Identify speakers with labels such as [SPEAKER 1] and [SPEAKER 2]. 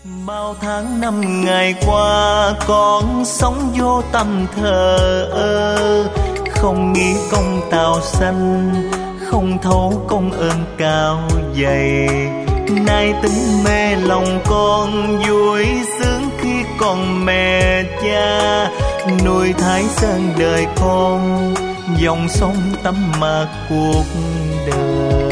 [SPEAKER 1] Bao tháng năm ngày qua con sống vô tâm thờ ơ, không nghĩ công tào sanh, không thấu công ơn cao dày. Nay tính mê lòng con vui sướng khi còn mẹ cha, nuôi Thái Sơn đời con dòng sông tâm mạc cuộc đời.